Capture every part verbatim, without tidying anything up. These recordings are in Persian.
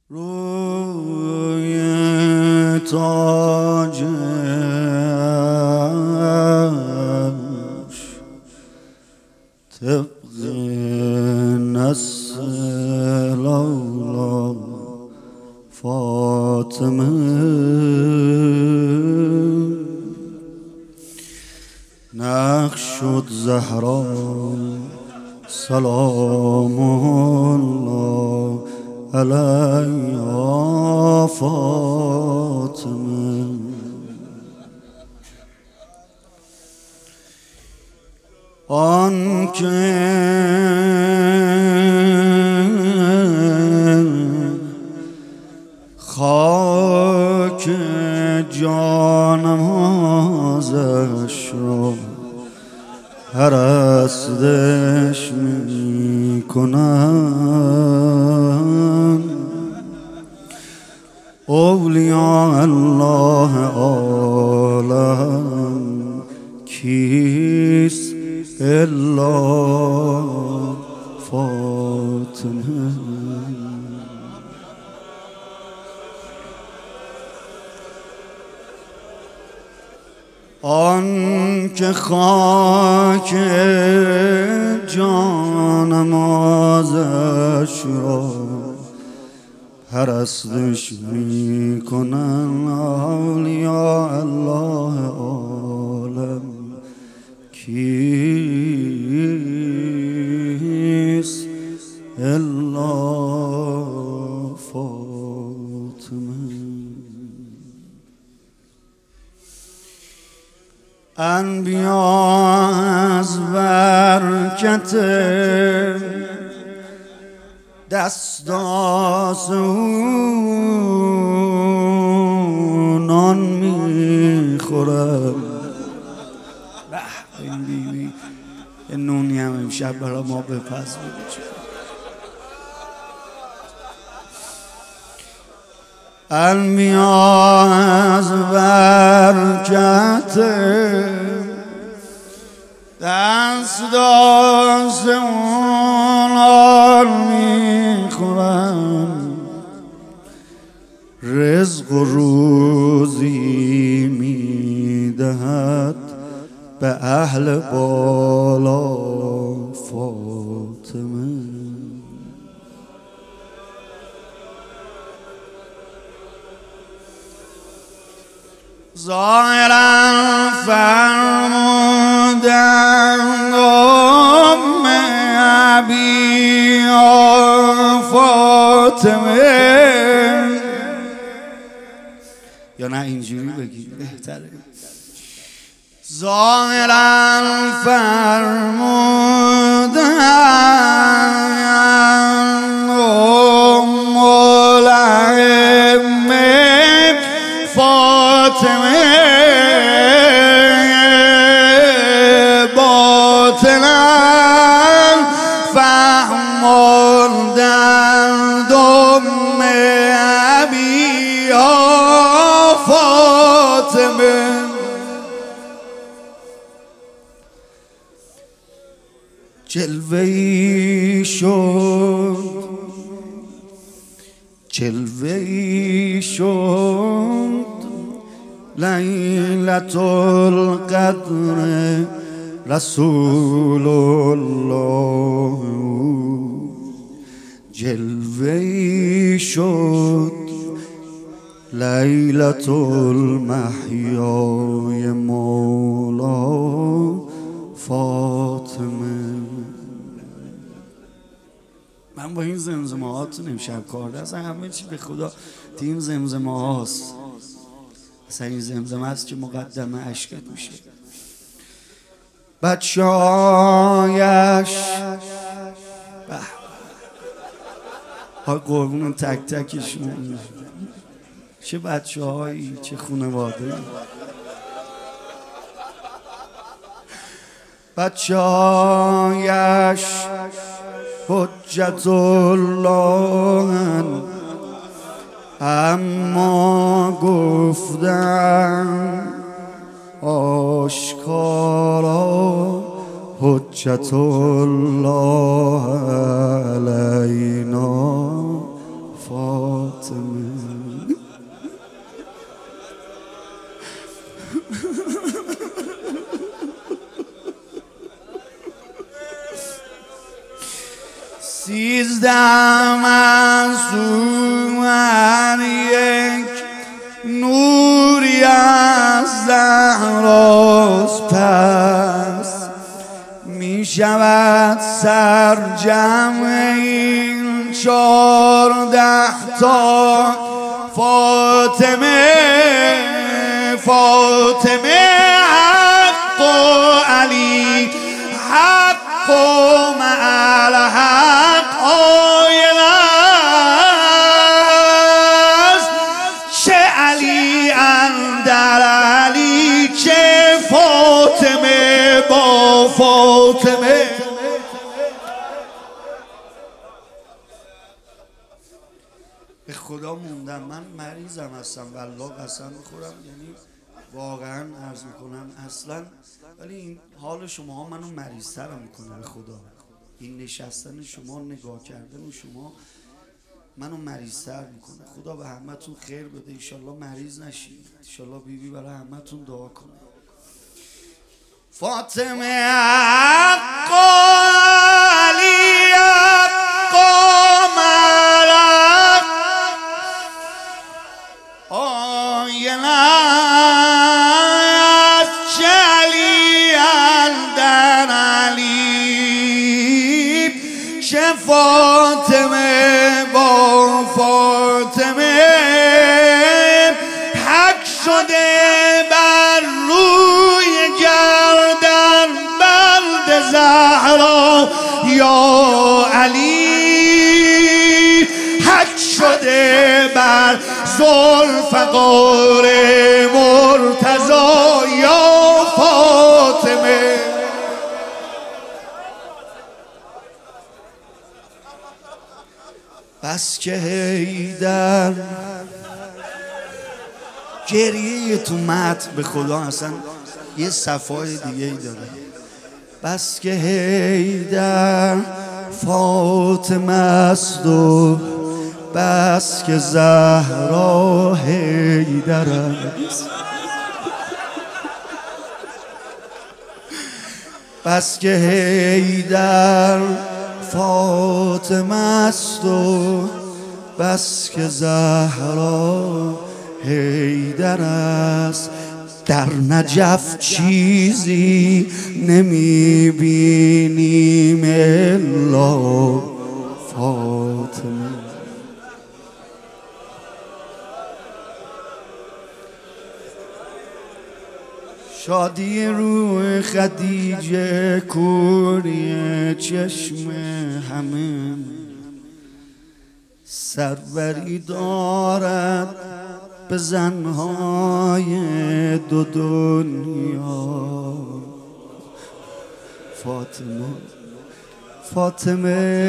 روی تاجش طبق نسل اولاد فاطمه نقش شد زهرا سلام الله علیها فاطمه. آن که خاک جانم ازش را پرستش می کنم اولیاء الله عالم کیست الا فاطمه. آن که خاک جان نمازش را پرستش می کنن اولیاء الله عالم کیست الا فاطمه. انبیا از برکت دستاز نان میخورم. به این بیبی یه نونی هم امشب برای ما بپز بده. انبیا از برکت دستاز نان میخورن رزق و روزی میدهد به اهل بالا فاطمه. ظاهرا فرمودند ام ابی فاطمه، یا نه اینجوری بگی بهتره. ظاهرا فرمودند ام الائمه فاطمه، باطنا فهماندند ام ابی فاطمه. جلوه‌ای شد جلوه‌ای شد لیلة القدر رسول الله، جلوه‌ای شد لیلة المحیای مولا فاطمه. من با این زمزمه هاتون امشب کار دستم همه چی به خدا تیم زمزمه هاست. اصلا این زمزمه هست که مقدمه عشقت میشه. بچه هایش های قربون تک تکشون، چه بچه هایی چه خانواده. بچه هایش حجت الله اما گفتن آشکارا حجت الله علینا فاطمه. سیزدهم از یک نوری از زهراست، پس می شود سرجم این چارده تا فاطمه. فاطمه حق و علی حق و مع الحق آینه است، چه علی اندر علی چه فاطمه با فاطمه. به خدا موندم، من مریضم هستم والله قسم میخورم، یعنی واقعا عرض میکنم اصلا، ولی این حال شما ها منو مریض‌ترم میکنه. به خدا این نشستن شما، نگاه کردن شما منو مریض‌تر میکنه. خدا به همتون خیر بده، انشالله مریض نشید، انشالله بیبی برای همتون دعا کنه. فاطمه حق علی حق ملک آینه از چلی اندر علی چه فاطمه با فاطمه. حق شده بر روی گردن بند زهرا یا علی، حق شده بر ذوالفقار مرتضی یا فاطمه. بس که حیدر گریه تو متن به خدا اصلا یه صفای دیگه ای داره. بس که حیدر فاطمه است و بس که زهرا حیدر است، بس که حیدر فاطمه است و بس که زهرا حیدر است. در نجف چیزی نمی بینیم الا فاطمه. شادی روی خدیجه کوری چشم همه، سروری دارد به زنهای دو دنیا. فاطمه فاطمه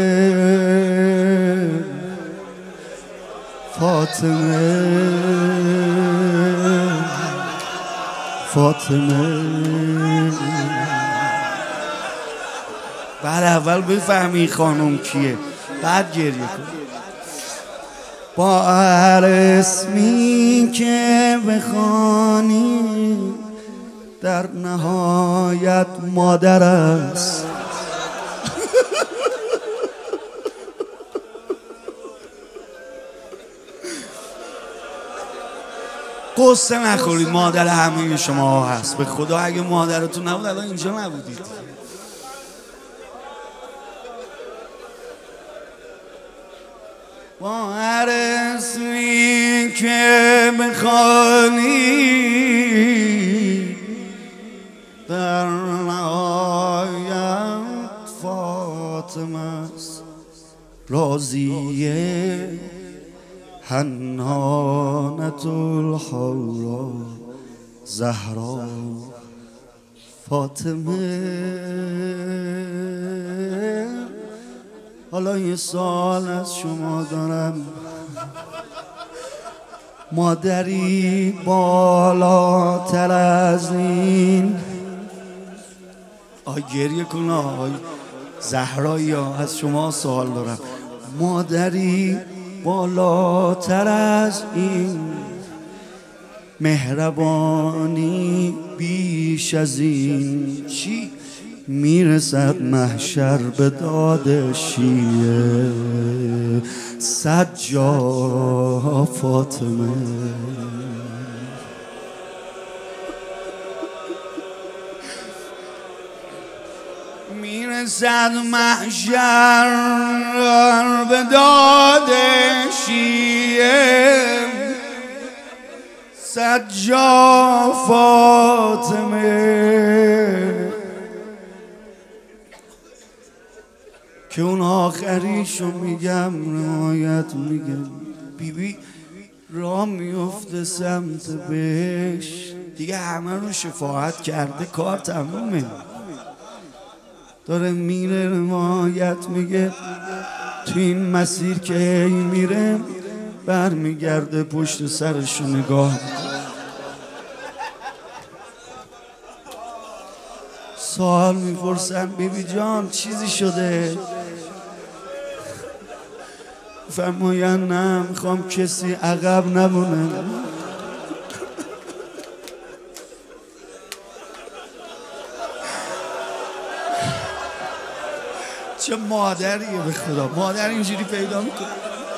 فاطمه فاطمه. بعد اول بفهمی خانم کیه، بعد گریه کن. با هر اسمی که بخوانی در نهایت مادر است. قصه نخورید، مادر همه شما هست. به خدا اگه مادرتون نبود الان اینجا نبودید. با هر اسمی که بخوانی در نهایت فاطمه است. راضیه حنانة الحورا زهرا فاطمه. حالا یه سوال از شما دارم، مادری بالاتر از این، آی گریه کن آی زهرایی ها، از شما سوال دارم، مادری بالاتر از این، مهربانی بیش از این، چی؟ میرسد محشر به داد شیعه صد جا فاطمه. میرسد محشر به داد شیعه صد جا فاطمه، که اون آخریشو میگم روایت میگم بیبی راه میفته سمت بهش دیگه، همه رو شفاعت کرده کار تمومه، داره میره روایت میگه تو این مسیر که هی میره برمیگرده پشت سرشو نگاه، سوال میپرسن بیبی جان چیزی شده؟ فرماین نه میخوام کسی عقب نمونه. چه مادریه به خدا، مادر اینجوری پیدا میکنه،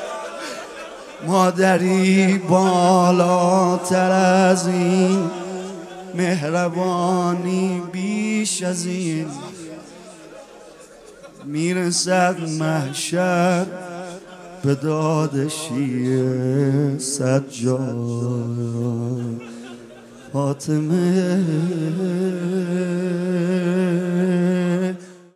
مادری بالاتر از این، مهربانی بیش از این، میرسد محشر به داد شیعه صد جا فاطمه.